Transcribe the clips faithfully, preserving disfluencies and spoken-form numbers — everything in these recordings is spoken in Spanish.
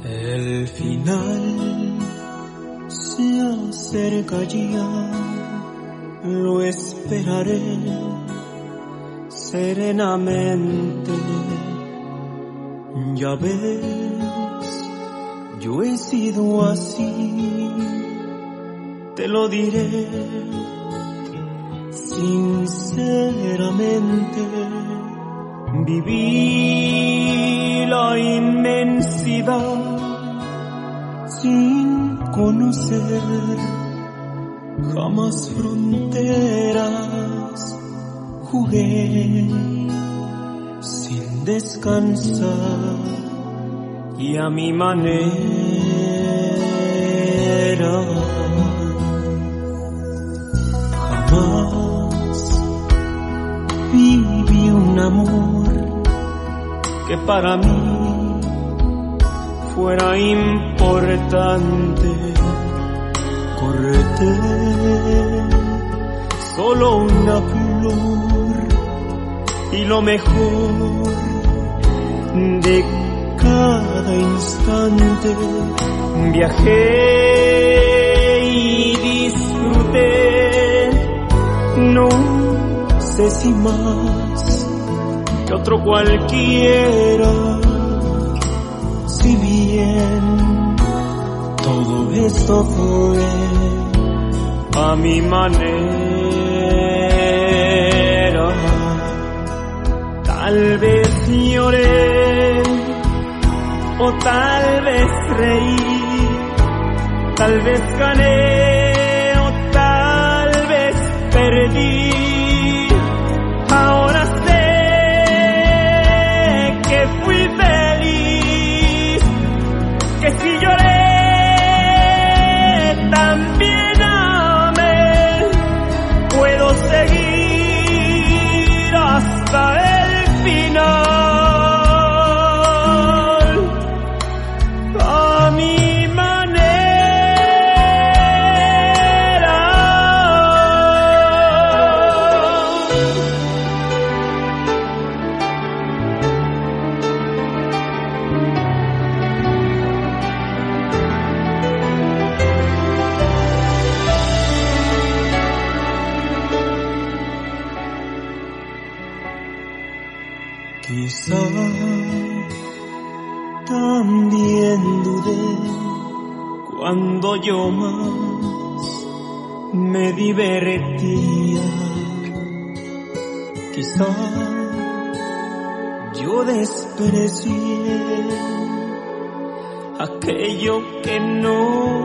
El final se acerca ya, lo esperaré serenamente. Ya ves, yo he sido así, te lo diré sinceramente. Viví la inmensidad sin conocer jamás fronteras. Jugué sin descansar y a mi manera. Jamás viví un amor que para mí fuera importante. Corté solo una flor y lo mejor de cada instante. Viajé y disfruté, no sé si más que otro cualquiera. Si bien todo esto fue a mi manera, tal vez lloré o tal vez reí, tal vez gané o tal vez perdí. Ahora sé que fui feliz, que si lloré también amé. Puedo seguir hasta el final. Quizá también dudé cuando yo más me divertía. Quizá yo desprecié aquello que no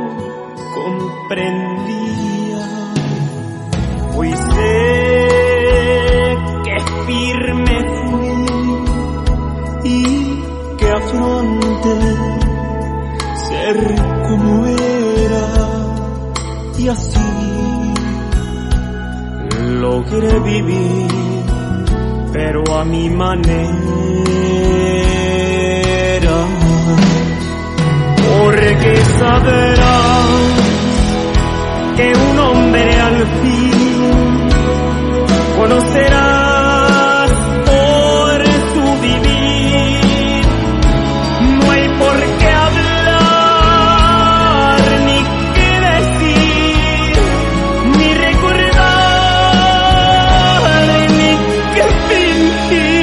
comprendía. Hoy sé que firme fui y que afronté ser como era, y así logré vivir, pero a mi manera. Porque sabrás que un hombre al fin conocerá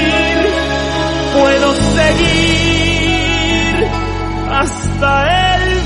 hasta el